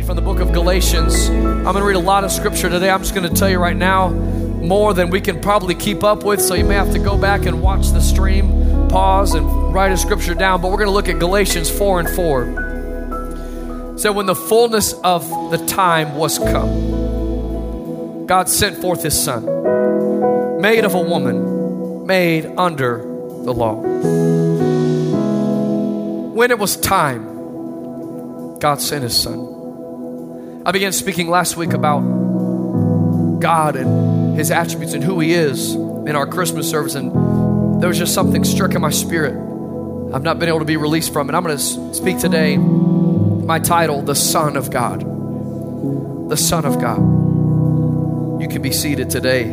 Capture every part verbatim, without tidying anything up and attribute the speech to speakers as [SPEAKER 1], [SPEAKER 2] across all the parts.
[SPEAKER 1] read from the book of Galatians. I'm going to read a lot of scripture today. I'm just going to tell you right now, more than we can probably keep up with, so you may have to go back and watch the stream, pause, and write a scripture down. But we're going to look at Galatians four and four. So when the fullness of the time was come, God sent forth his son, made of a woman, made under the law. When it was time, God sent his son. I began speaking last week about God and his attributes and who he is in our Christmas service, and there was just something struck in my spirit I've not been able to be released from it. I'm going to speak today, my title, The Son of God. The Son of God. You can be seated today.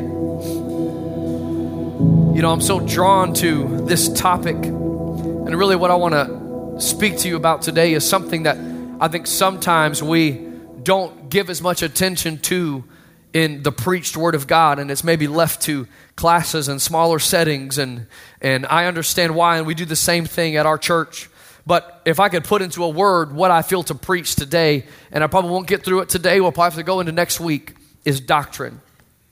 [SPEAKER 1] You know, I'm so drawn to this topic, and really what I want to speak to you about today is something that I think sometimes we don't give as much attention to in the preached word of God, and it's maybe left to classes and smaller settings, and and I understand why, and we do the same thing at our church. But if I could put into a word what I feel to preach today, and I probably won't get through it today, we'll probably have to go into next week, is doctrine.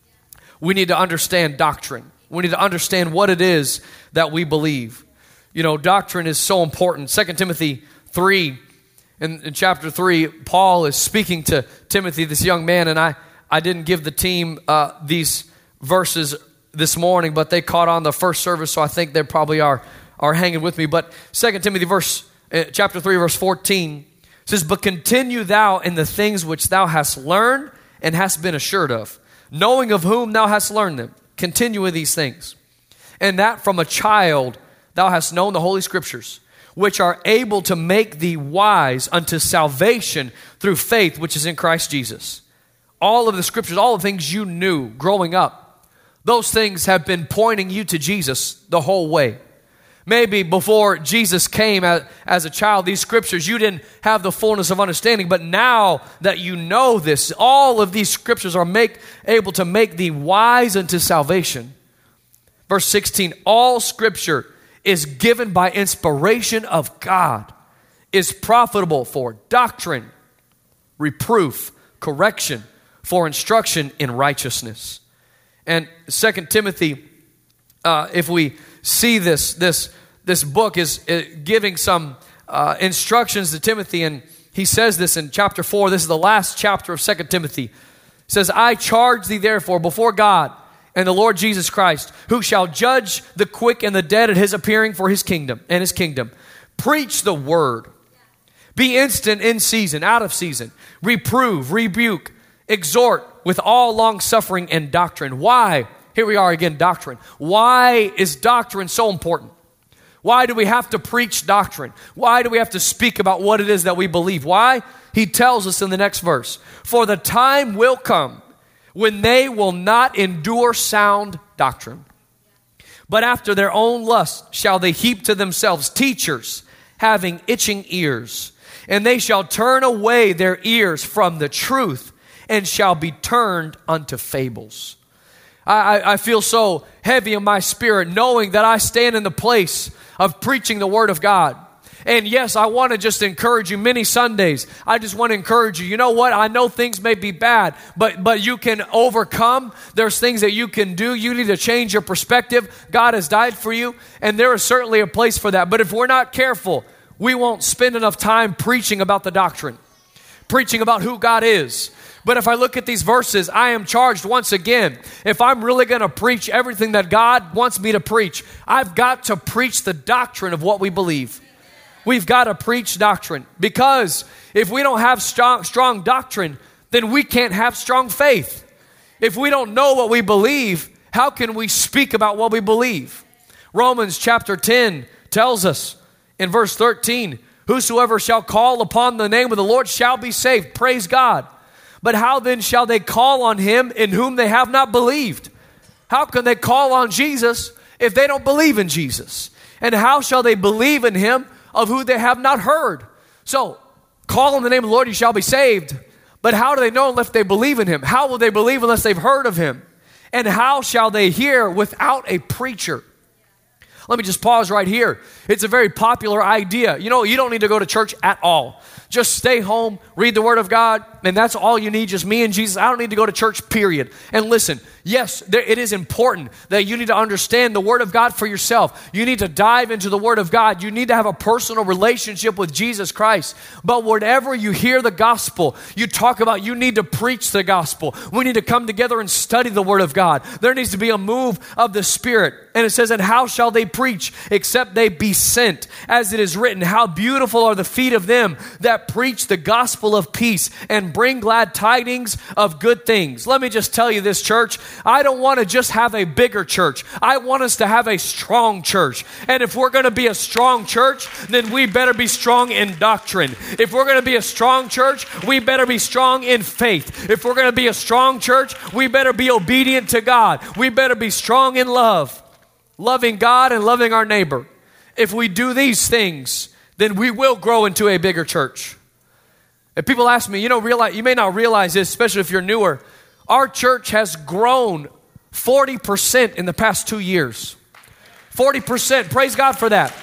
[SPEAKER 1] We need to understand doctrine. We need to understand what it is that we believe. You know, doctrine is so important. Second Timothy three, in, in chapter three, Paul is speaking to Timothy, this young man, and I, I didn't give the team uh, these verses this morning, but they caught on the first service, so I think they probably are, are hanging with me. But Second Timothy verse, uh, chapter three, verse fourteen says, "But continue thou in the things which thou hast learned and hast been assured of, knowing of whom thou hast learned them. Continue in these things. And that from a child thou hast known the Holy Scriptures, which are able to make thee wise unto salvation through faith which is in Christ Jesus." All of the Scriptures, all the things you knew growing up, those things have been pointing you to Jesus the whole way. Maybe before Jesus came as, as a child, these Scriptures, you didn't have the fullness of understanding, but now that you know this, all of these Scriptures are make, able to make thee wise unto salvation. Verse sixteen, "All Scripture is given by inspiration of God, is profitable for doctrine, reproof, correction, for instruction in righteousness." And Second Timothy, uh, if we see this, this, this book is uh, giving some uh, instructions to Timothy, and he says this in chapter four. This is the last chapter of Second Timothy. It says, "I charge thee therefore before God and the Lord Jesus Christ, who shall judge the quick and the dead at his appearing for his kingdom and his kingdom. Preach the word. Be instant in season, out of season. Reprove, rebuke, exhort with all long suffering and doctrine." Why? Here we are again, doctrine. Why is doctrine so important? Why do we have to preach doctrine? Why do we have to speak about what it is that we believe? Why? He tells us in the next verse, "For the time will come when they will not endure sound doctrine, but after their own lust shall they heap to themselves teachers having itching ears. And they shall turn away their ears from the truth and shall be turned unto fables." I, I feel so heavy in my spirit knowing that I stand in the place of preaching the Word of God. And yes, I want to just encourage you many Sundays. I just want to encourage you. You know what? I know things may be bad, but, but you can overcome. There's things that you can do. You need to change your perspective. God has died for you, and there is certainly a place for that. But if we're not careful, we won't spend enough time preaching about the doctrine, preaching about who God is. But if I look at these verses, I am charged once again. If I'm really going to preach everything that God wants me to preach, I've got to preach the doctrine of what we believe. We've got to preach doctrine, because if we don't have strong, strong doctrine, then we can't have strong faith. If we don't know what we believe, how can we speak about what we believe? Romans chapter ten tells us in verse thirteen, "Whosoever shall call upon the name of the Lord shall be saved." Praise God. "But how then shall they call on him in whom they have not believed?" How can they call on Jesus if they don't believe in Jesus? "And how shall they believe in him of who they have not heard?" So, call on the name of the Lord, you shall be saved. But how do they know unless they believe in him? How will they believe unless they've heard of him? And how shall they hear without a preacher? Let me just pause right here. It's a very popular idea. You know, you don't need to go to church at all. Just stay home, read the Word of God, and that's all you need, just me and Jesus. I don't need to go to church, period. And listen, yes, there, it is important that you need to understand the Word of God for yourself. You need to dive into the Word of God. You need to have a personal relationship with Jesus Christ. But whenever you hear the gospel, you talk about you need to preach the gospel. We need to come together and study the Word of God. There needs to be a move of the Spirit. And it says, and how shall they preach except they be sent? As it is written, how beautiful are the feet of them that preach the gospel of peace and bring glad tidings of good things. Let me just tell you this, church. I don't want to just have a bigger church. I want us to have a strong church. And if we're going to be a strong church, then we better be strong in doctrine. If we're going to be a strong church, we better be strong in faith. If we're going to be a strong church, we better be obedient to God. We better be strong in love. Loving God and loving our neighbor. If we do these things, then we will grow into a bigger church. And people ask me, you know, realize, you may not realize this, especially if you're newer. Our church has grown forty percent in the past two years. forty percent. Praise God for that.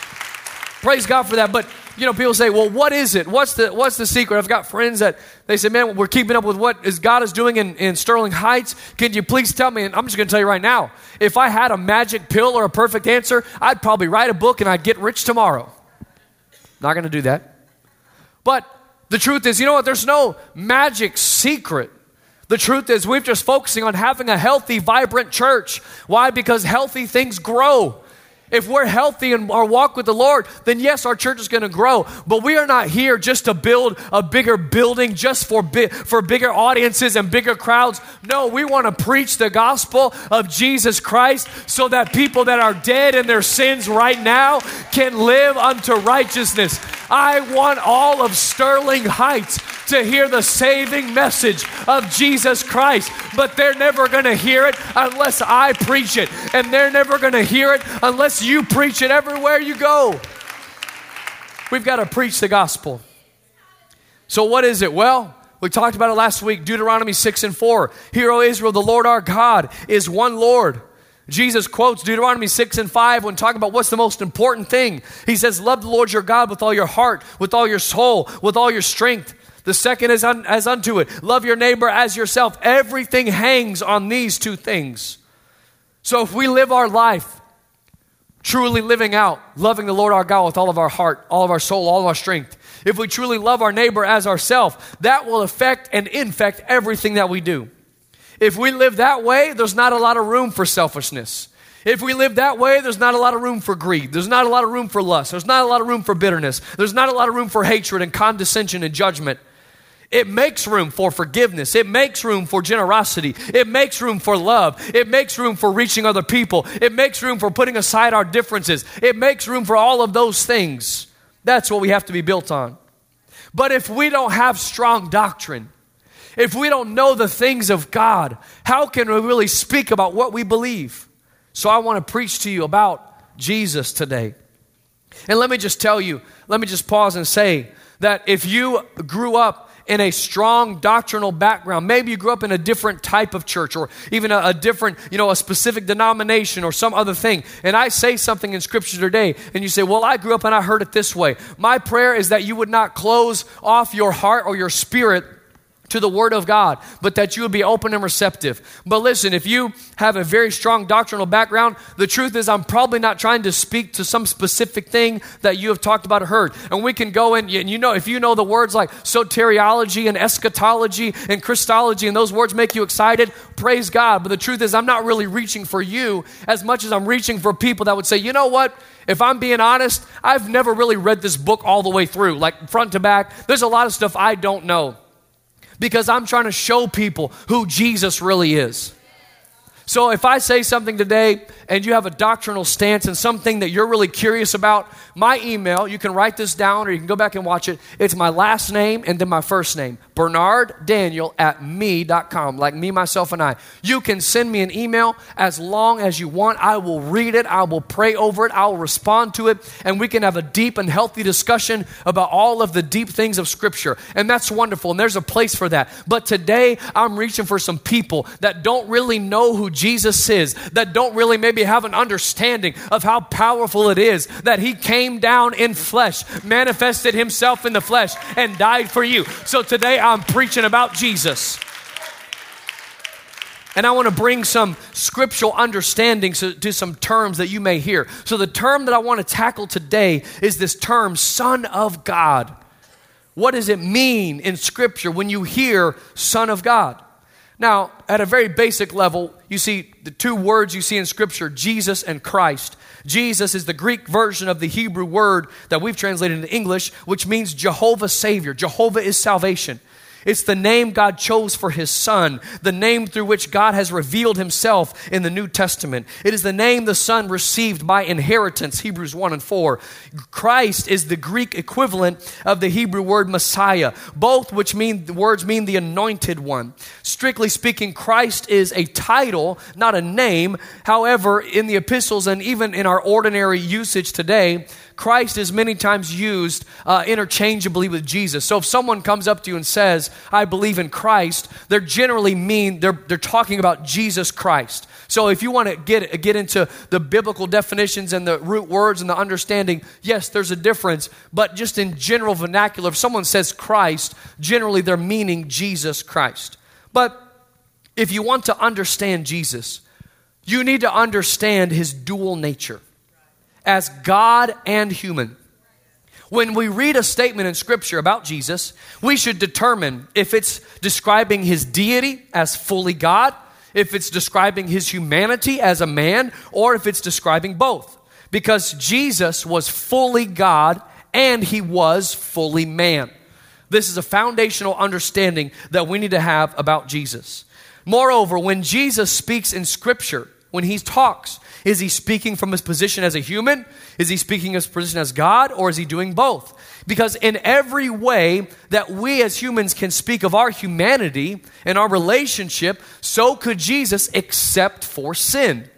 [SPEAKER 1] Praise God for that. But, you know, people say, well, what is it? What's the what's the secret? I've got friends that they say, man, we're keeping up with what is God is doing in, in Sterling Heights. Can you please tell me? And I'm just going to tell you right now, if I had a magic pill or a perfect answer, I'd probably write a book and I'd get rich tomorrow. Not going to do that. But the truth is, you know what? There's no magic secret. The truth is we're just focusing on having a healthy, vibrant church. Why? Because healthy things grow. If we're healthy in our walk with the Lord, then yes, our church is going to grow. But we are not here just to build a bigger building just for bi- for bigger audiences and bigger crowds. No, we want to preach the gospel of Jesus Christ so that people that are dead in their sins right now can live unto righteousness. I want all of Sterling Heights to hear the saving message of Jesus Christ, but they're never going to hear it unless I preach it, and they're never going to hear it unless you preach it everywhere you go. We've got to preach the gospel. So what is it? Well, we talked about it last week, Deuteronomy six and four. Hear, O Israel, the Lord our God is one Lord. Jesus quotes Deuteronomy six and five when talking about what's the most important thing. He says, love the Lord your God with all your heart, with all your soul, with all your strength. The second is un, as unto it. Love your neighbor as yourself. Everything hangs on these two things. So if we live our life truly living out, loving the Lord our God with all of our heart, all of our soul, all of our strength, if we truly love our neighbor as ourselves, that will affect and infect everything that we do. If we live that way, there's not a lot of room for selfishness. If we live that way, there's not a lot of room for greed. There's not a lot of room for lust. There's not a lot of room for bitterness. There's not a lot of room for hatred and condescension and judgment. It makes room for forgiveness. It makes room for generosity. It makes room for love. It makes room for reaching other people. It makes room for putting aside our differences. It makes room for all of those things. That's what we have to be built on. But if we don't have strong doctrine, if we don't know the things of God, how can we really speak about what we believe? So I want to preach to you about Jesus today. And let me just tell you, let me just pause and say that if you grew up in a strong doctrinal background, maybe you grew up in a different type of church or even a, a different, you know, a specific denomination or some other thing, and I say something in Scripture today, and you say, well, I grew up and I heard it this way. My prayer is that you would not close off your heart or your spirit to the Word of God, but that you would be open and receptive. But listen, if you have a very strong doctrinal background, the truth is I'm probably not trying to speak to some specific thing that you have talked about or heard. And we can go in, and you know, if you know the words like soteriology and eschatology and Christology, and those words make you excited, praise God. But the truth is I'm not really reaching for you as much as I'm reaching for people that would say, you know what? If I'm being honest, I've never really read this book all the way through, like front to back. There's a lot of stuff I don't know, because I'm trying to show people who Jesus really is. So if I say something today and you have a doctrinal stance and something that you're really curious about, my email, you can write this down or you can go back and watch it. It's my last name and then my first name, Bernard Daniel at me dot com, like me, myself, and I. You can send me an email as long as you want. I will read it. I will pray over it. I will respond to it. And we can have a deep and healthy discussion about all of the deep things of Scripture. And that's wonderful. And there's a place for that. But today, I'm reaching for some people that don't really know who Jesus is, that don't really maybe have an understanding of how powerful it is that he came down in flesh, manifested himself in the flesh, and died for you. So today I'm preaching about Jesus. And I want to bring some scriptural understanding to, to some terms that you may hear. So the term that I want to tackle today is this term, Son of God. What does it mean in Scripture when you hear Son of God? Now, at a very basic level, you see the two words you see in Scripture, Jesus and Christ. Jesus is the Greek version of the Hebrew word that we've translated into English, which means Jehovah Savior. Jehovah is salvation. It's the name God chose for his Son, the name through which God has revealed himself in the New Testament. It is the name the Son received by inheritance, Hebrews one and four. Christ is the Greek equivalent of the Hebrew word Messiah, both which mean the words mean the anointed one. Strictly speaking, Christ is a title, not a name. However, in the epistles and even in our ordinary usage today, Christ is many times used uh, interchangeably with Jesus. So if someone comes up to you and says, I believe in Christ, they're generally mean, they're, they're talking about Jesus Christ. So if you want to get, get into the biblical definitions and the root words and the understanding, yes, there's a difference. But just in general vernacular, if someone says Christ, generally they're meaning Jesus Christ. But if you want to understand Jesus, you need to understand his dual nature as God and human. When we read a statement in Scripture about Jesus, we should determine if it's describing his deity as fully God, if it's describing his humanity as a man, or if it's describing both. Because Jesus was fully God and he was fully man. This is a foundational understanding that we need to have about Jesus. Moreover, when Jesus speaks in Scripture, when he talks, is he speaking from his position as a human? Is he speaking his position as God? Or is he doing both? Because in every way that we as humans can speak of our humanity and our relationship, so could Jesus except for sin.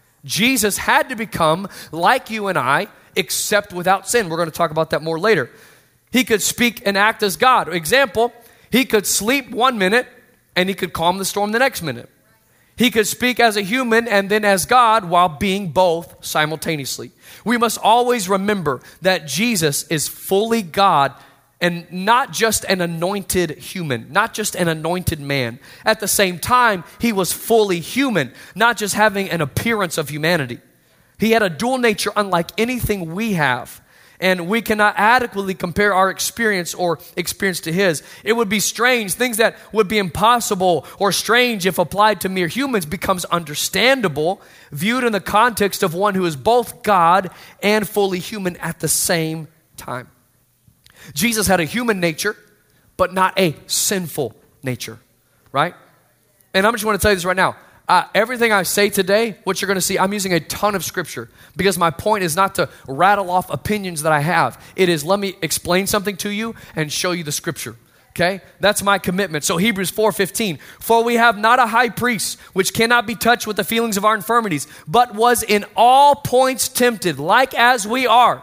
[SPEAKER 1] Jesus had to become like you and I, except without sin. We're going to talk about that more later. He could speak and act as God. Example, he could sleep one minute and he could calm the storm the next minute. He could speak as a human and then as God while being both simultaneously. We must always remember that Jesus is fully God and not just an anointed human, not just an anointed man. At the same time, he was fully human, not just having an appearance of humanity. He had a dual nature unlike anything we have. And we cannot adequately compare our experience or experience to his. It would be strange. Things that would be impossible or strange if applied to mere humans becomes understandable viewed in the context of one who is both God and fully human at the same time. Jesus had a human nature, but not a sinful nature, right? And I'm just want to tell you this right now. Uh, everything I say today, what you're going to see, I'm using a ton of Scripture because my point is not to rattle off opinions that I have. It is, let me explain something to you and show you the Scripture, okay? That's my commitment. So Hebrews four fifteen, for we have not a high priest which cannot be touched with the feelings of our infirmities, but was in all points tempted, like as we are,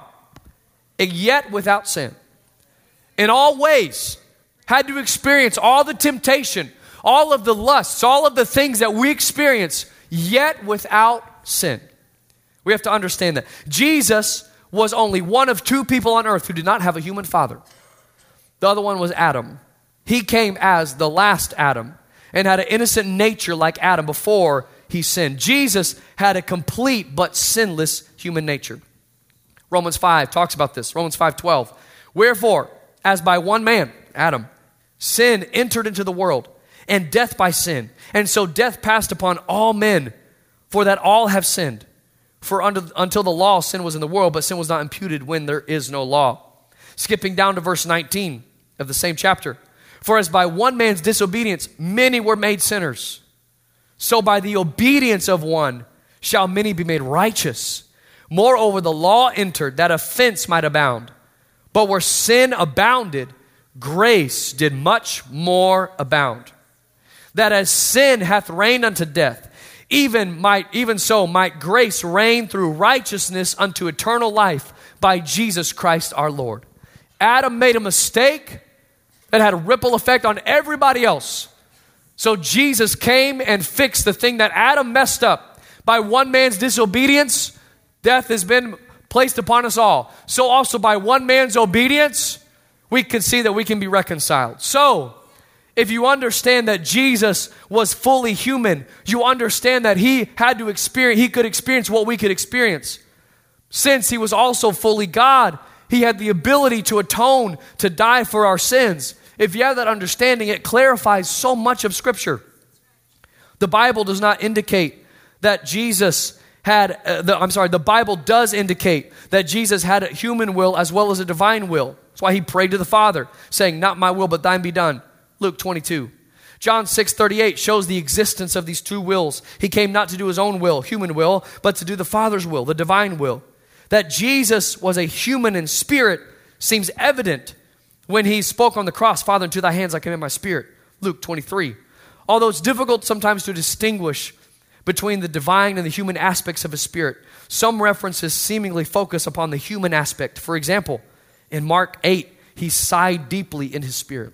[SPEAKER 1] yet without sin. In all ways, had to experience all the temptation, all of the lusts, all of the things that we experience, yet without sin. We have to understand that. Jesus was only one of two people on earth who did not have a human father. The other one was Adam. He came as the last Adam and had an innocent nature like Adam before he sinned. Jesus had a complete but sinless human nature. Romans five talks about this. Romans five twelve. Wherefore, as by one man, Adam, sin entered into the world, and death by sin. And so death passed upon all men, for that all have sinned. For under, until the law, sin was in the world, but sin was not imputed when there is no law. Skipping down to verse nineteen of the same chapter. For as by one man's disobedience many were made sinners, so by the obedience of one shall many be made righteous. Moreover, the law entered that offense might abound. But where sin abounded, grace did much more abound. That as sin hath reigned unto death, even might even so might grace reign through righteousness unto eternal life by Jesus Christ our Lord. Adam made a mistake that had a ripple effect on everybody else. So Jesus came and fixed the thing that Adam messed up. By one man's disobedience, death has been placed upon us all. So also by one man's obedience, we can see that we can be reconciled. So, if you understand that Jesus was fully human, you understand that he had to experience, he could experience what we could experience. Since he was also fully God, he had the ability to atone, to die for our sins. If you have that understanding, it clarifies so much of Scripture. The Bible does not indicate that Jesus had, uh, the, I'm sorry, the Bible does indicate that Jesus had a human will as well as a divine will. That's why he prayed to the Father, saying, not my will, but thine be done. Luke twenty-two. John six thirty-eight shows the existence of these two wills. He came not to do his own will, human will, but to do the Father's will, the divine will. That Jesus was a human in spirit seems evident when he spoke on the cross, Father, into thy hands I commit my spirit. Luke twenty-three. Although it's difficult sometimes to distinguish between the divine and the human aspects of his spirit, some references seemingly focus upon the human aspect. For example, in Mark eight, he sighed deeply in his spirit.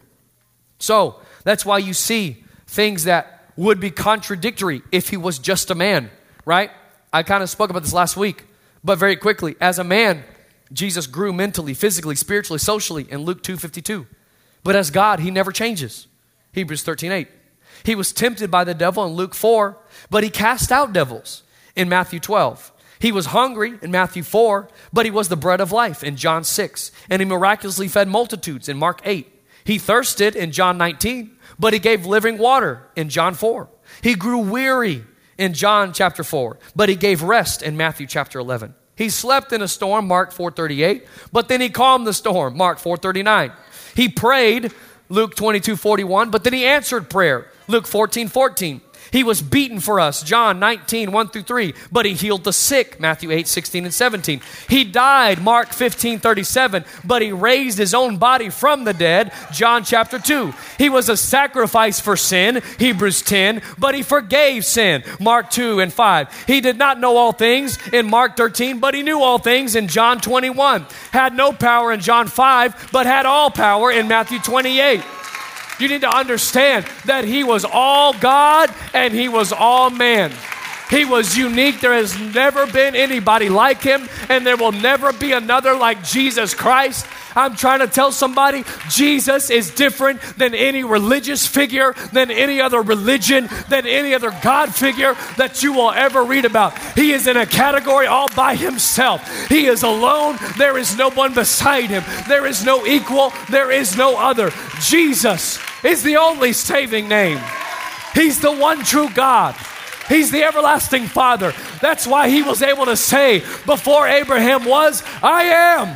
[SPEAKER 1] So, that's why you see things that would be contradictory if he was just a man, right? I kind of spoke about this last week, but very quickly. As a man, Jesus grew mentally, physically, spiritually, socially in Luke two fifty-two. But as God, he never changes. Hebrews thirteen eight. He was tempted by the devil in Luke four, but he cast out devils in Matthew twelve. He was hungry in Matthew four, but he was the bread of life in John six. And he miraculously fed multitudes in Mark eight. He thirsted in John nineteen, but he gave living water in John four. He grew weary in John chapter four, but he gave rest in Matthew chapter eleven. He slept in a storm, Mark four thirty-eight, but then he calmed the storm, Mark four thirty-nine. He prayed, Luke twenty-two forty-one, but then he answered prayer, Luke fourteen fourteen. He was beaten for us, John nineteen, one through three, but he healed the sick, Matthew eight, sixteen and seventeen. He died, Mark fifteen, thirty-seven, but he raised his own body from the dead, John chapter two. He was a sacrifice for sin, Hebrews ten, but he forgave sin, Mark two and five. He did not know all things in Mark thirteen, but he knew all things in John twenty-one. Had no power in John five, but had all power in Matthew twenty-eight. You need to understand that he was all God and he was all man. He was unique. There has never been anybody like him, and there will never be another like Jesus Christ. I'm trying to tell somebody, Jesus is different than any religious figure, than any other religion, than any other God figure that you will ever read about. He is in a category all by himself. He is alone. There is no one beside him. There is no equal. There is no other. Jesus is the only saving name. He's the one true God. He's the everlasting Father. That's why he was able to say, before Abraham was, I am.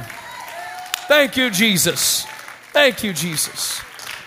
[SPEAKER 1] Thank you, Jesus. Thank you, Jesus.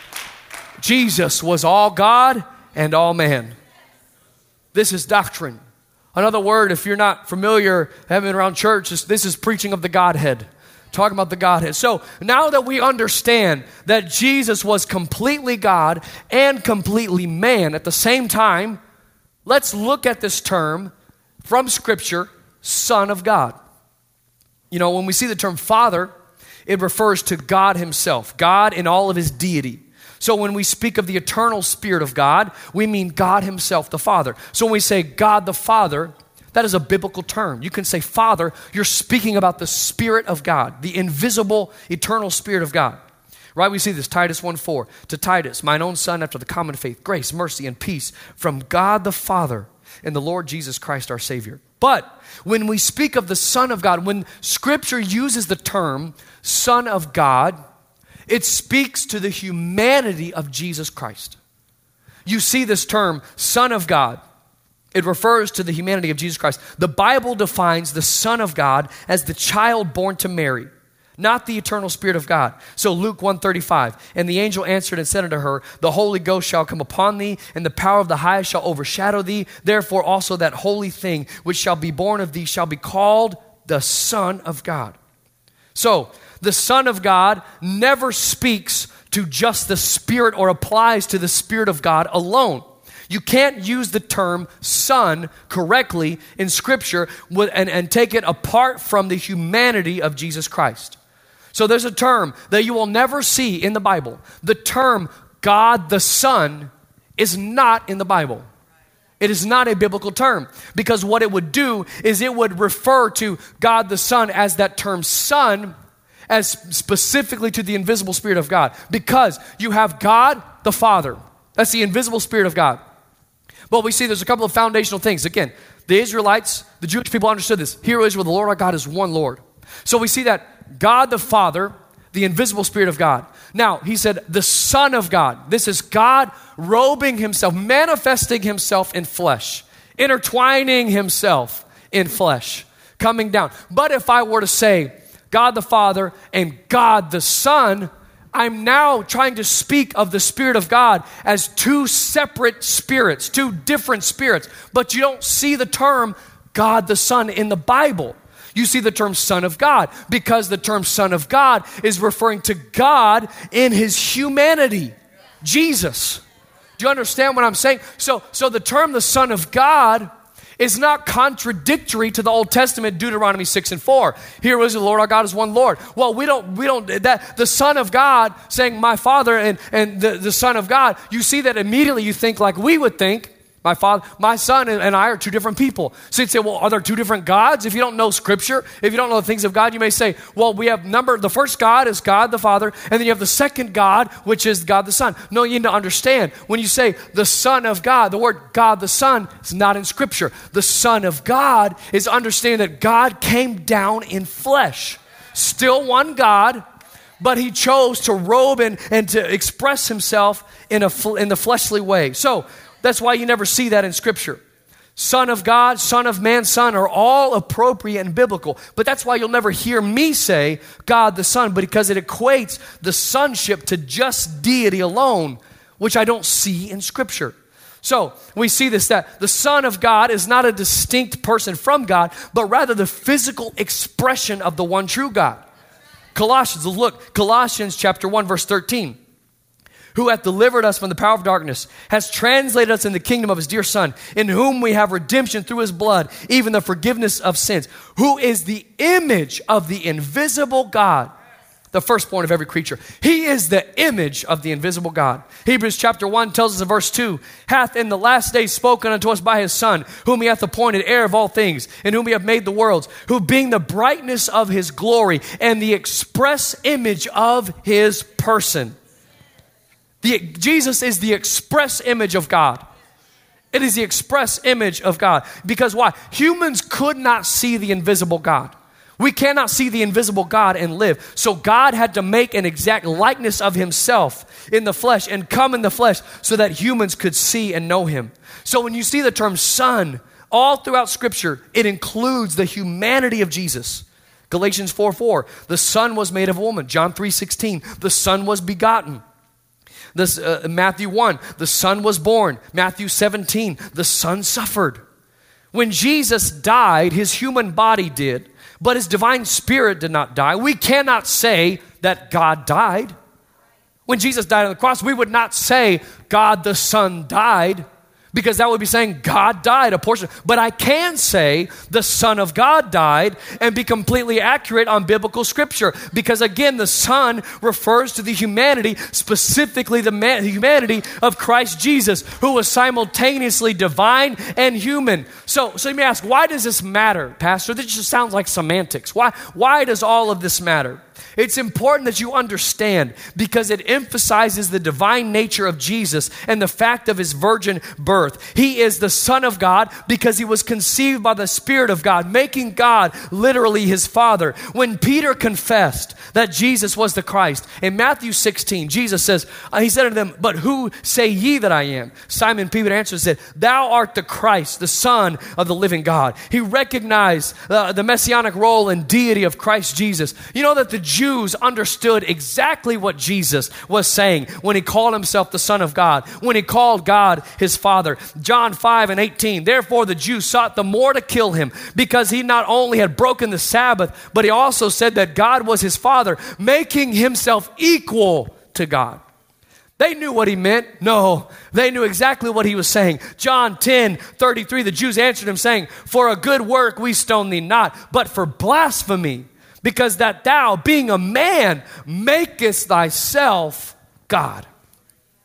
[SPEAKER 1] Jesus was all God and all man. This is doctrine. Another word, if you're not familiar, haven't been around church, this is preaching of the Godhead. Talking about the Godhead. So now that we understand that Jesus was completely God and completely man at the same time, let's look at this term from Scripture, Son of God. You know, when we see the term Father, it refers to God himself, God in all of his deity. So when we speak of the eternal Spirit of God, we mean God himself, the Father. So when we say God the Father, that is a biblical term. You can say Father, you're speaking about the Spirit of God, the invisible, eternal Spirit of God. Right? We see this, Titus one four. To Titus, mine own son, after the common faith, grace, mercy, and peace from God the Father and the Lord Jesus Christ our Savior. But when we speak of the Son of God, when Scripture uses the term Son of God, it speaks to the humanity of Jesus Christ. You see this term, Son of God. It refers to the humanity of Jesus Christ. The Bible defines the Son of God as the child born to Mary, not the eternal Spirit of God. So Luke one thirty-five, and the angel answered and said unto her, the Holy Ghost shall come upon thee, and the power of the highest shall overshadow thee. Therefore also that holy thing which shall be born of thee shall be called the Son of God. So the Son of God never speaks to just the Spirit or applies to the Spirit of God alone. You can't use the term son correctly in Scripture with, and, and take it apart from the humanity of Jesus Christ. So there's a term that you will never see in the Bible. The term God the Son is not in the Bible. It is not a biblical term, because what it would do is it would refer to God the Son as that term Son, as specifically to the invisible Spirit of God, because you have God the Father. That's the invisible Spirit of God. But we see there's a couple of foundational things. Again, the Israelites, the Jewish people understood this. Hear, O Israel, the Lord our God is one Lord. So we see that God the Father, the invisible Spirit of God. Now, he said the Son of God. This is God robing himself, manifesting himself in flesh, intertwining himself in flesh, coming down. But if I were to say God the Father and God the Son, I'm now trying to speak of the Spirit of God as two separate spirits, two different spirits. But you don't see the term God the Son in the Bible. You see the term Son of God, because the term Son of God is referring to God in his humanity, Jesus. Do you understand what I'm saying? So, so the term the Son of God is not contradictory to the Old Testament, Deuteronomy six and four. Here is the Lord our God is one Lord. Well, we don't, we don't, that the Son of God saying my Father and, and the, the Son of God, you see that immediately you think like we would think. My father, my son and I are two different people. So you'd say, well, are there two different gods? If you don't know Scripture, if you don't know the things of God, you may say, well, we have number, the first God is God the Father, and then you have the second God, which is God the Son. No, you need to understand, when you say the Son of God, the word God the Son is not in Scripture. The Son of God is understanding that God came down in flesh. Still one God, but he chose to robe and, and to express himself in, a, in the fleshly way. So, that's why you never see that in Scripture. Son of God, Son of man, Son are all appropriate and biblical. But that's why you'll never hear me say God the Son, but because it equates the sonship to just deity alone, which I don't see in Scripture. So we see this, that the Son of God is not a distinct person from God, but rather the physical expression of the one true God. Colossians, look, Colossians chapter one, verse thirteen. Who hath delivered us from the power of darkness, has translated us in the kingdom of his dear Son, in whom we have redemption through his blood, even the forgiveness of sins, who is the image of the invisible God, the firstborn of every creature. He is the image of the invisible God. Hebrews chapter one tells us in verse two, hath in the last days spoken unto us by his Son, whom he hath appointed heir of all things, in whom he hath made the worlds, who being the brightness of his glory and the express image of his person. The, Jesus is the express image of God. It is the express image of God. Because why? Humans could not see the invisible God. We cannot see the invisible God and live. So God had to make an exact likeness of himself in the flesh and come in the flesh so that humans could see and know him. So when you see the term Son all throughout Scripture, it includes the humanity of Jesus. Galatians four four, the Son was made of a woman. John three sixteen, the Son was begotten. This, uh, Matthew one, the Son was born. Matthew seventeen, the Son suffered. When Jesus died, his human body did, but his divine spirit did not die. We cannot say that God died. When Jesus died on the cross, we would not say God the Son died, because that would be saying God died, a portion. But I can say the Son of God died and be completely accurate on biblical Scripture. Because again, the Son refers to the humanity, specifically the man, humanity of Christ Jesus, who was simultaneously divine and human. So, so let me ask, why does this matter, Pastor? This just sounds like semantics. Why, why does all of this matter? It's important that you understand, because it emphasizes the divine nature of Jesus and the fact of his virgin birth. He is the Son of God because he was conceived by the Spirit of God, making God literally his Father. When Peter confessed that Jesus was the Christ, in Matthew sixteen, Jesus says, uh, he said to them, but who say ye that I am? Simon Peter answered and said, thou art the Christ, the Son of the living God. He recognized uh, the messianic role and deity of Christ Jesus. You know that the Jews understood exactly what Jesus was saying when he called himself the Son of God, when he called God his Father. John five and eighteen, therefore the Jews sought the more to kill him, because he not only had broken the Sabbath, but he also said that God was his Father, making himself equal to God. They knew what he meant. No, they knew exactly what he was saying. John ten thirty-three, the Jews answered him saying, for a good work we stone thee not, but for blasphemy, because that thou, being a man, makest thyself God.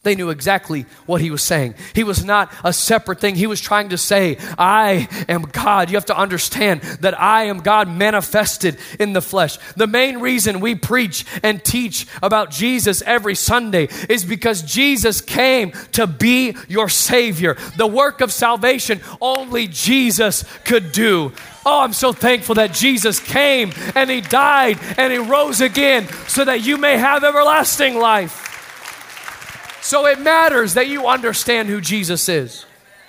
[SPEAKER 1] They knew exactly what he was saying. He was not a separate thing. He was trying to say, I am God. You have to understand that I am God manifested in the flesh. The main reason we preach and teach about Jesus every Sunday is because Jesus came to be your Savior. The work of salvation only Jesus could do. Oh, I'm so thankful that Jesus came and he died and he rose again so that you may have everlasting life. So it matters that you understand who Jesus is.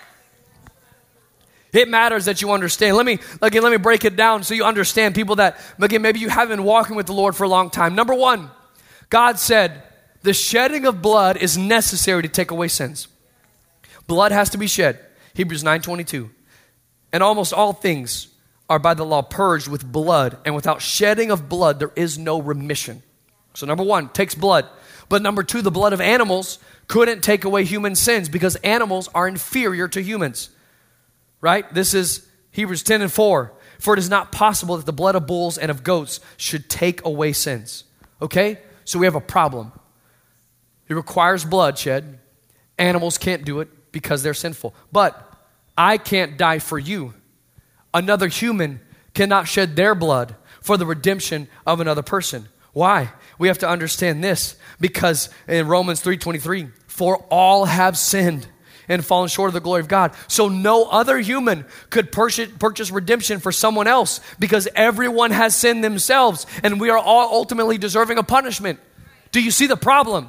[SPEAKER 1] It matters that you understand. Let me, again, let me break it down so you understand. People that, again, maybe you haven't been walking with the Lord for a long time. Number one, God said the shedding of blood is necessary to take away sins. Blood has to be shed. Hebrews nine twenty-two. And almost all things are by the law purged with blood, and without shedding of blood, there is no remission. So number one, takes blood. But number two, the blood of animals couldn't take away human sins because animals are inferior to humans, right? This is Hebrews ten and four. For it is not possible that the blood of bulls and of goats should take away sins. Okay? So we have a problem. It requires bloodshed. Animals can't do it because they're sinful. But I can't die for you. Another human cannot shed their blood for the redemption of another person. Why? We have to understand this because in Romans three twenty-three, for all have sinned and fallen short of the glory of God. So no other human could purchase, purchase redemption for someone else because everyone has sinned themselves and we are all ultimately deserving of punishment. Do you see the problem?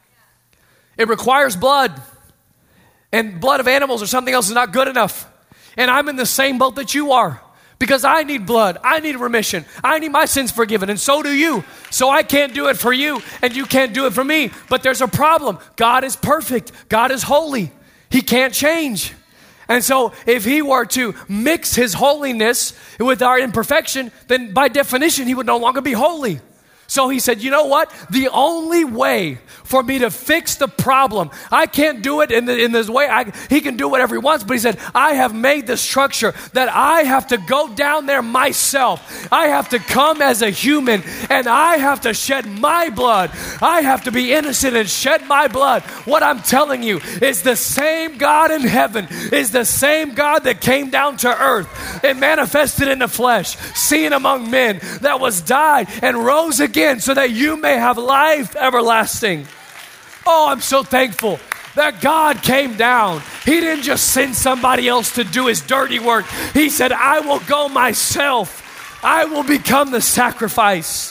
[SPEAKER 1] It requires blood, and blood of animals or something else is not good enough. And I'm in the same boat that you are. Because I need blood, I need remission, I need my sins forgiven, and so do you. So I can't do it for you, and you can't do it for me. But there's a problem. God is perfect. God is holy. He can't change. And so if he were to mix his holiness with our imperfection, then by definition, he would no longer be holy. So he said, you know what? The only way for me to fix the problem, I can't do it in, the, in this way. I, he can do whatever he wants, but he said, I have made the structure that I have to go down there myself. I have to come as a human, and I have to shed my blood. I have to be innocent and shed my blood. What I'm telling you is the same God in heaven is the same God that came down to earth and manifested in the flesh, seen among men, that was died and rose again. Again, so that you may have life everlasting. Oh, I'm so thankful that God came down. He didn't just send somebody else to do his dirty work. He said, I will go myself. I will become the sacrifice.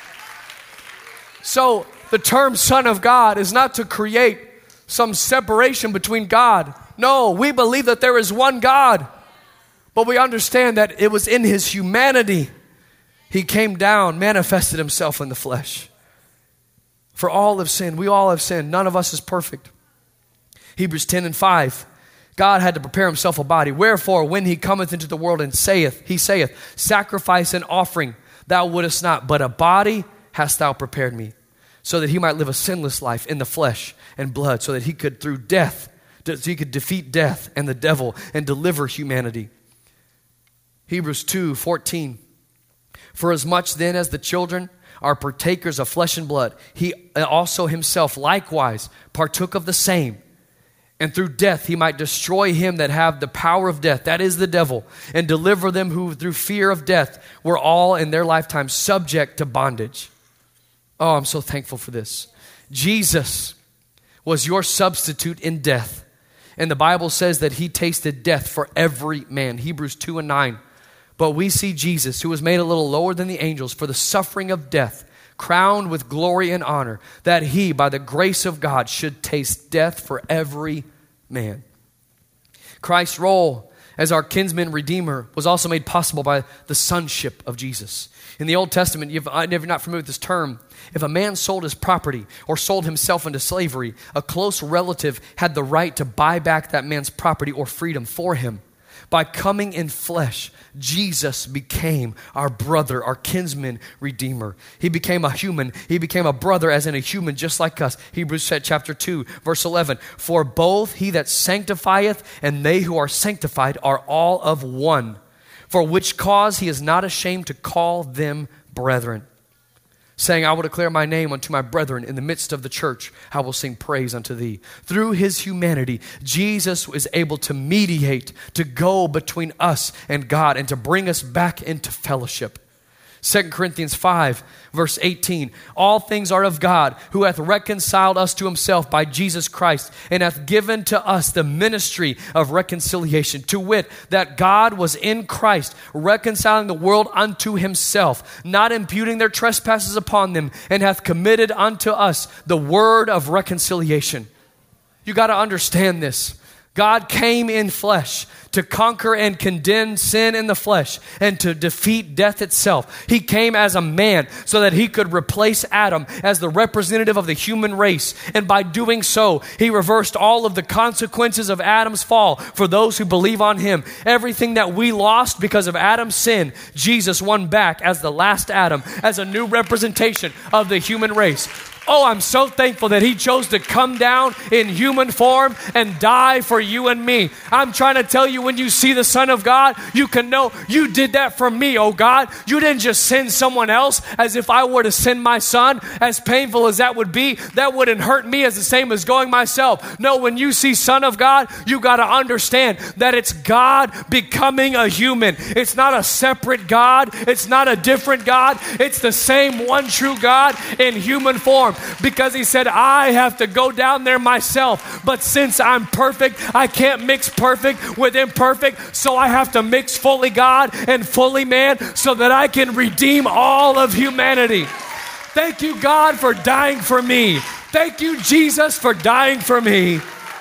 [SPEAKER 1] So the term Son of God is not to create some separation between God. No, we believe that there is one God, but we understand that it was in his humanity. He came down, manifested himself in the flesh. For all have sinned. We all have sinned. None of us is perfect. Hebrews ten and five. God had to prepare himself a body. Wherefore, when he cometh into the world and saith, he saith, sacrifice and offering thou wouldest not, but a body hast thou prepared me, so that he might live a sinless life in the flesh and blood, so that he could through death, so he could defeat death and the devil and deliver humanity. Hebrews two fourteen. For as much then as the children are partakers of flesh and blood, he also himself likewise partook of the same. And through death he might destroy him that have the power of death, that is the devil, and deliver them who through fear of death were all in their lifetime subject to bondage. Oh, I'm so thankful for this. Jesus was your substitute in death. And the Bible says that he tasted death for every man. Hebrews two and nine. But we see Jesus, who was made a little lower than the angels for the suffering of death, crowned with glory and honor, that he, by the grace of God, should taste death for every man. Christ's role as our kinsman redeemer was also made possible by the sonship of Jesus. In the Old Testament, if you're not familiar with this term, if a man sold his property or sold himself into slavery, a close relative had the right to buy back that man's property or freedom for him. By coming in flesh, Jesus became our brother, our kinsman redeemer. He became a human. He became a brother as in a human just like us. Hebrews chapter two, verse eleven. For both he that sanctifieth and they who are sanctified are all of one. For which cause he is not ashamed to call them brethren. saying, I will declare my name unto my brethren. In the midst of the church, I will sing praise unto thee. Through his humanity, Jesus is able to mediate, to go between us and God, and to bring us back into fellowship. Second Corinthians five, verse eighteen, all things are of God, who hath reconciled us to himself by Jesus Christ, and hath given to us the ministry of reconciliation, to wit, that God was in Christ, reconciling the world unto himself, not imputing their trespasses upon them, and hath committed unto us the word of reconciliation. You got to understand this. God came in flesh to conquer and condemn sin in the flesh and to defeat death itself. He came as a man so that he could replace Adam as the representative of the human race. And by doing so, he reversed all of the consequences of Adam's fall for those who believe on him. Everything that we lost because of Adam's sin, Jesus won back as the last Adam, as a new representation of the human race. Oh, I'm so thankful that he chose to come down in human form and die for you and me. I'm trying to tell you, when you see the Son of God, you can know you did that for me, oh God. You didn't just send someone else as if I were to send my son. As painful as that would be, that wouldn't hurt me as the same as going myself. No, when you see Son of God, you got to understand that it's God becoming a human. It's not a separate God. It's not a different God. It's the same one true God in human form. Because he said, I have to go down there myself. But since I'm perfect, I can't mix perfect with imperfect. So I have to mix fully God and fully man so that I can redeem all of humanity. Thank you, God, for dying for me. Thank you, Jesus, for dying for me.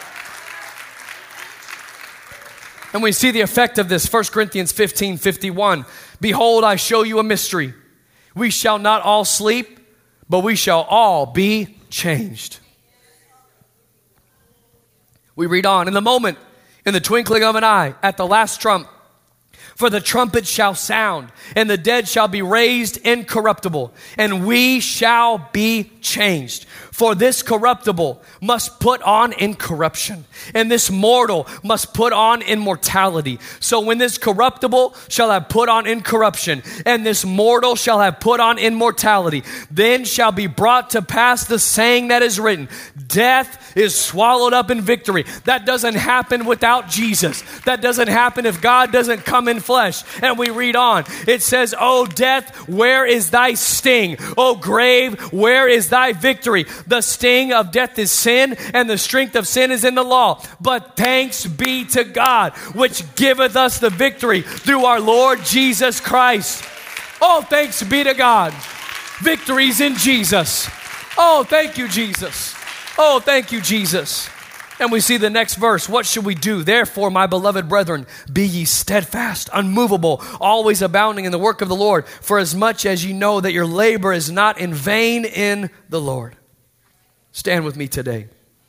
[SPEAKER 1] And we see the effect of this. First Corinthians fifteen fifty-one. Behold, I show you a mystery. We shall not all sleep, but we shall all be changed. We read on. In the moment, in the twinkling of an eye, at the last trump, for the trumpet shall sound, and the dead shall be raised incorruptible, and we shall be changed. For this corruptible must put on incorruption, and this mortal must put on immortality. So when this corruptible shall have put on incorruption, and this mortal shall have put on immortality, then shall be brought to pass the saying that is written, death is swallowed up in victory. That doesn't happen without Jesus. That doesn't happen if God doesn't come in flesh. And we read on. It says, O death, where is thy sting? O grave, where is thy victory? The sting of death is sin, and the strength of sin is in the law. But thanks be to God, which giveth us the victory through our Lord Jesus Christ. Oh, thanks be to God. Victory's in Jesus. Oh, thank you, Jesus. Oh, thank you, Jesus. And we see the next verse. What should we do? Therefore, my beloved brethren, be ye steadfast, unmovable, always abounding in the work of the Lord, for as much as ye know that your labor is not in vain in the Lord. Stand with me today.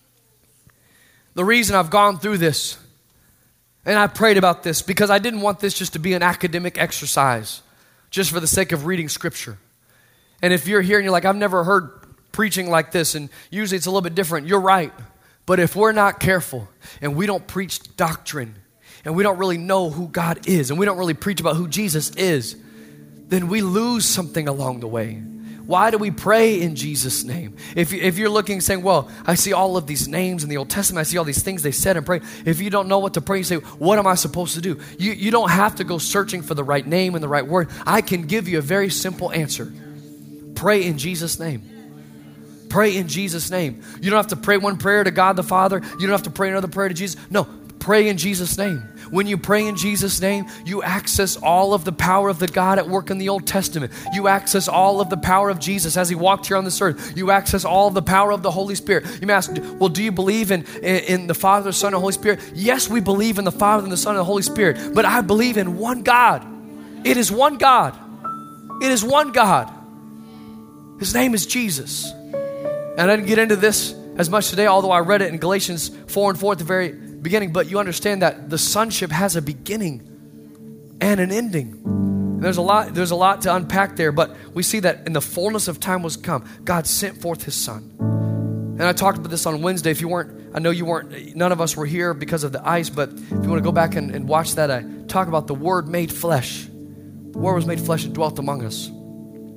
[SPEAKER 1] The reason I've gone through this, and I prayed about this, because I didn't want this just to be an academic exercise, just for the sake of reading scripture. And if you're here and you're like, I've never heard preaching like this, and usually it's a little bit different, you're right. But if we're not careful and we don't preach doctrine and we don't really know who God is and we don't really preach about who Jesus is, then we lose something along the way. Why do we pray in Jesus' name? If, you, if you're looking saying, well, I see all of these names in the Old Testament, I see all these things they said and pray. If you don't know what to pray, you say, what am I supposed to do? You, you don't have to go searching for the right name and the right word. I can give you a very simple answer. Pray in Jesus' name. Pray in Jesus' name. You don't have to pray one prayer to God the Father. You don't have to pray another prayer to Jesus. No, pray in Jesus' name. When you pray in Jesus' name, you access all of the power of the God at work in the Old Testament. You access all of the power of Jesus as he walked here on this earth. You access all of the power of the Holy Spirit. You may ask, well, do you believe in, in, in the Father, the Son, and the Holy Spirit? Yes, we believe in the Father, and the Son, and the Holy Spirit. But I believe in one God. It is one God. It is one God. His name is Jesus. And I didn't get into this as much today, although I read it in Galatians four and four at the very beginning. But you understand that the sonship has a beginning and an ending. And there's a lot, there's a lot to unpack there. But we see that in the fullness of time was come, God sent forth his son. And I talked about this on Wednesday. If you weren't, I know you weren't, none of us were here because of the ice. But if you want to go back and, and watch that, I talk about the Word made flesh. The Word was made flesh and dwelt among us.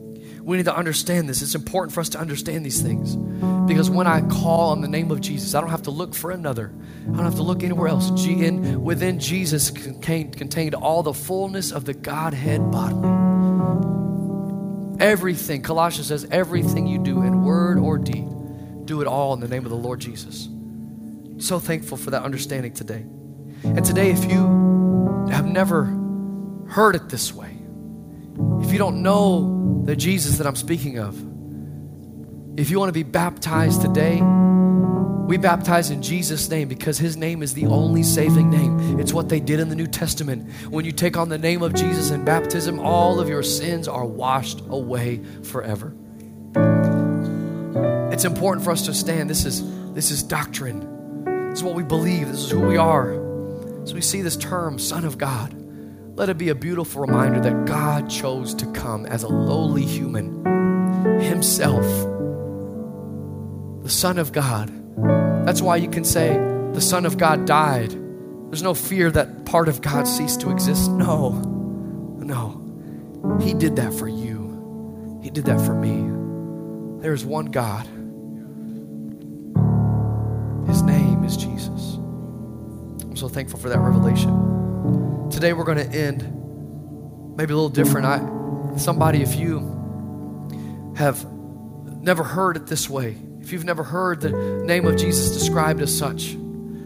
[SPEAKER 1] We need to understand this. It's important for us to understand these things. Because when I call on the name of Jesus, I don't have to look for another. I don't have to look anywhere else. G- in, within Jesus contained, contained all the fullness of the Godhead bodily. Everything, Colossians says, everything you do in word or deed, do it all in the name of the Lord Jesus. So thankful for that understanding today. And today, if you have never heard it this way, if you don't know the Jesus that I'm speaking of, if you want to be baptized today, we baptize in Jesus' name because his name is the only saving name. It's what they did in the New Testament. When you take on the name of Jesus in baptism, all of your sins are washed away forever. It's important for us to understand this is, this is doctrine. This is what we believe. This is who we are. So we see this term, Son of God. Let it be a beautiful reminder that God chose to come as a lowly human himself, the Son of God. That's why you can say the Son of God died. There's no fear that part of God ceased to exist. No, no. He did that for you. He did that for me. There is one God. His name is Jesus. I'm so thankful for that revelation. Today we're going to end maybe a little different. I, somebody, if you have never heard it this way, if you've never heard the name of Jesus described as such,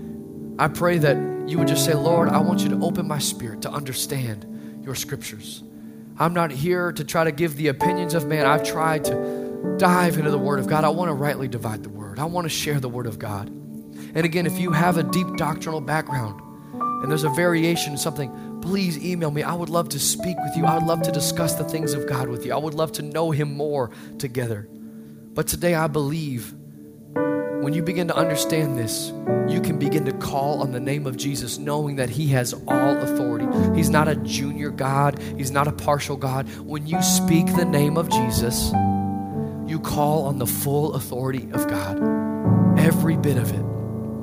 [SPEAKER 1] I pray that you would just say, Lord, I want you to open my spirit to understand your scriptures. I'm not here to try to give the opinions of man. I've tried to dive into the Word of God. I want to rightly divide the Word. I want to share the Word of God. And again, if you have a deep doctrinal background and there's a variation in something, please email me. I would love to speak with you. I would love to discuss the things of God with you. I would love to know him more together. But today I believe when you begin to understand this, you can begin to call on the name of Jesus, knowing that he has all authority. He's not a junior God. He's not a partial God. When you speak the name of Jesus, you call on the full authority of God. Every bit of it.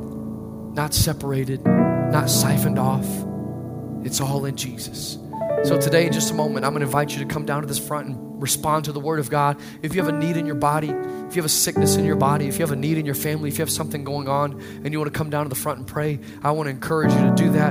[SPEAKER 1] Not separated, not siphoned off. It's all in Jesus. So today, in just a moment, I'm going to invite you to come down to this front and respond to the Word of God. If you have a need in your body, if you have a sickness in your body, if you have a need in your family, if you have something going on and you want to come down to the front and pray, I want to encourage you to do that.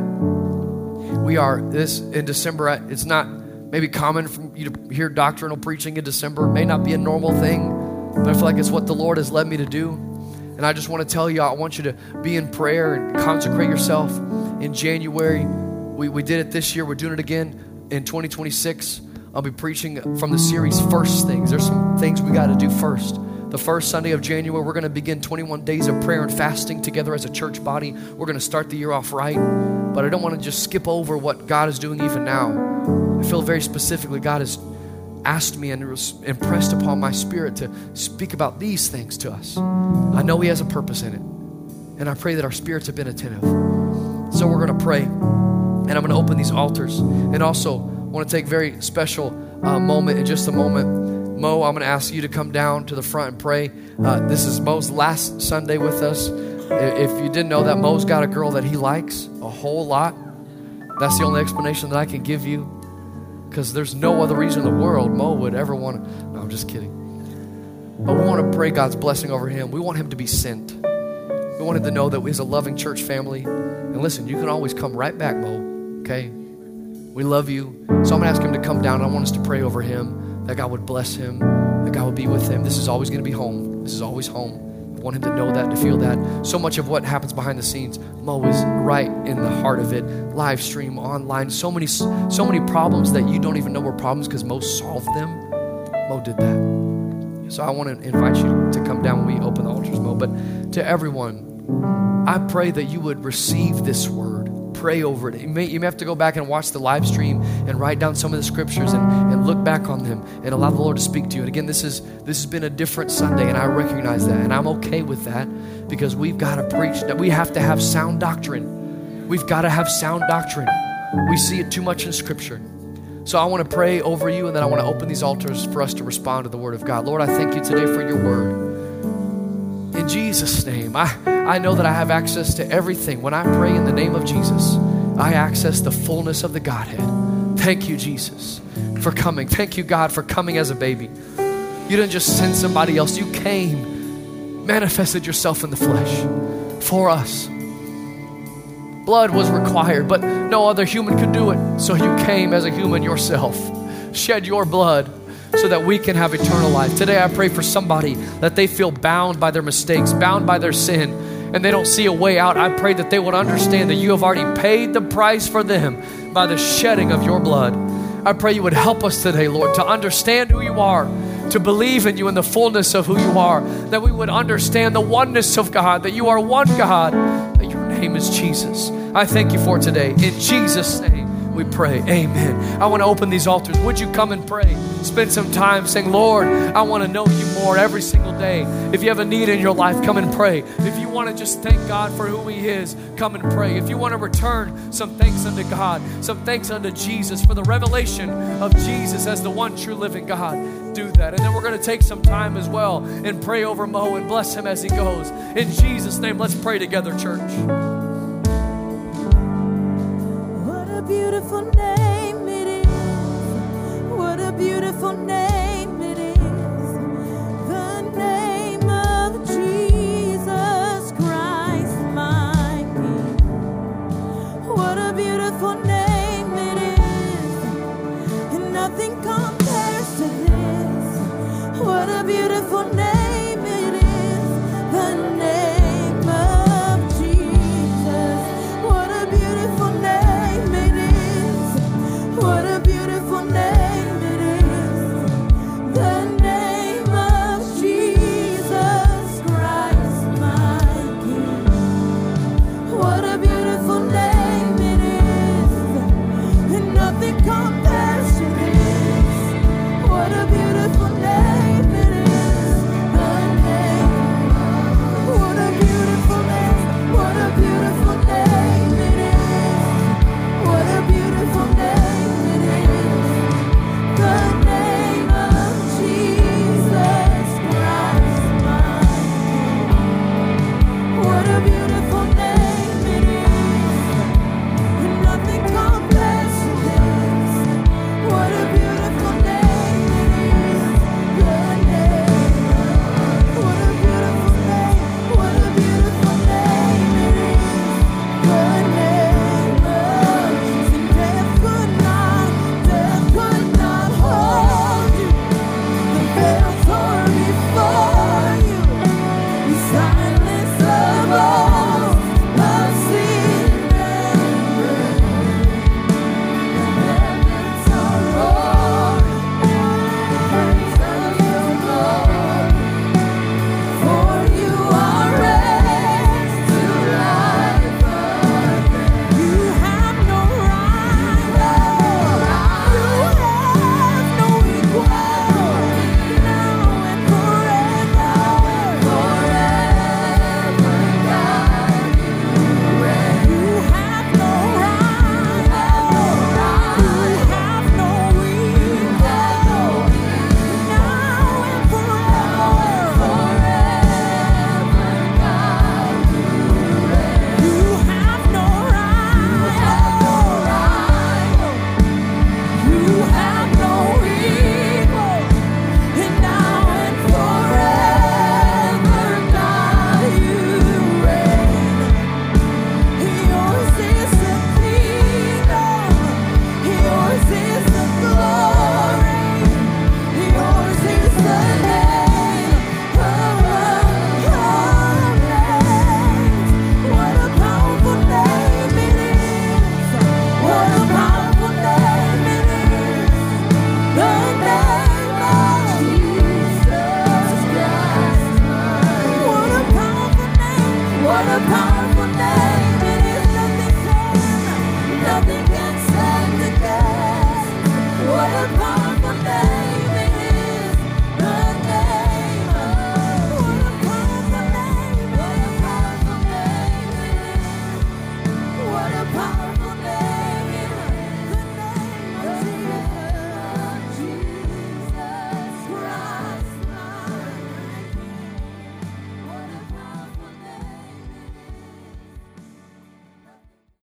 [SPEAKER 1] We are, this in December, it's not maybe common for you to hear doctrinal preaching in December. It may not be a normal thing, but I feel like it's what the Lord has led me to do. And I just want to tell you, I want you to be in prayer and consecrate yourself. In January, we, we did it this year. We're doing it again in twenty twenty-six. I'll be preaching from the series First Things. There's some things we got to do first. The first Sunday of January, we're going to begin twenty-one days of prayer and fasting together as a church body. We're going to start the year off right. But I don't want to just skip over what God is doing even now. I feel very specifically God has asked me and impressed upon my spirit to speak about these things to us. I know he has a purpose in it. And I pray that our spirits have been attentive. So we're going to pray. And I'm going to open these altars. And also want to take a very special uh, moment in just a moment. Mo, I'm going to ask you to come down to the front and pray. Uh, this is Mo's last Sunday with us. If you didn't know that, Mo's got a girl that he likes a whole lot. That's the only explanation that I can give you. Because there's no other reason in the world Mo would ever want to. No, I'm just kidding. But we want to pray God's blessing over him. We want him to be sent. We want him to know that he's a loving church family. And listen, you can always come right back, Mo. Okay? We love you. So I'm going to ask him to come down. I want us to pray over him, that God would bless him, that God would be with him. This is always going to be home. This is always home. I want him to know that, to feel that. So much of what happens behind the scenes, Mo is right in the heart of it. Live stream, online, so many, so many problems that you don't even know were problems because Mo solved them. Mo did that. So I want to invite you to come down when we open the altars, Mo. But to everyone, I pray that you would receive this word. Pray over it. You may, you may have to go back and watch the live stream and write down some of the scriptures and, and look back on them and allow the Lord to speak to you. And again, this is this has been a different Sunday, and I recognize that, and I'm okay with that because we've got to preach. That we have to have sound doctrine. We've got to have sound doctrine. We see it too much in Scripture. So I want to pray over you, and then I want to open these altars for us to respond to the Word of God. Lord, I thank you today for your Word. In Jesus' name, I, I know that I have access to everything. When I pray in the name of Jesus, I access the fullness of the Godhead. Thank you, Jesus, for coming. Thank you, God, for coming as a baby. You didn't just send somebody else. You came, manifested yourself in the flesh for us. Blood was required, but no other human could do it. So you came as a human yourself, shed your blood so that we can have eternal life. Today I pray for somebody that they feel bound by their mistakes, bound by their sin, and they don't see a way out. I pray that they would understand that you have already paid the price for them by the shedding of your blood. I pray you would help us today, Lord, to understand who you are, to believe in you in the fullness of who you are, that we would understand the oneness of God, that you are one God, that your name is Jesus. I thank you for today. In Jesus' name we pray. Amen. I want to open these altars. Would you come and pray? Spend some time saying, Lord, I want to know you more every single day. If you have a need in your life, come and pray. If you want to just thank God for who he is, come and pray. If you want to return some thanks unto God, some thanks unto Jesus for the revelation of Jesus as the one true living God, do that. And then we're going to take some time as well and pray over Mo and bless him as he goes. In Jesus' name, let's pray together, church.
[SPEAKER 2] What a beautiful name it is. What a beautiful name.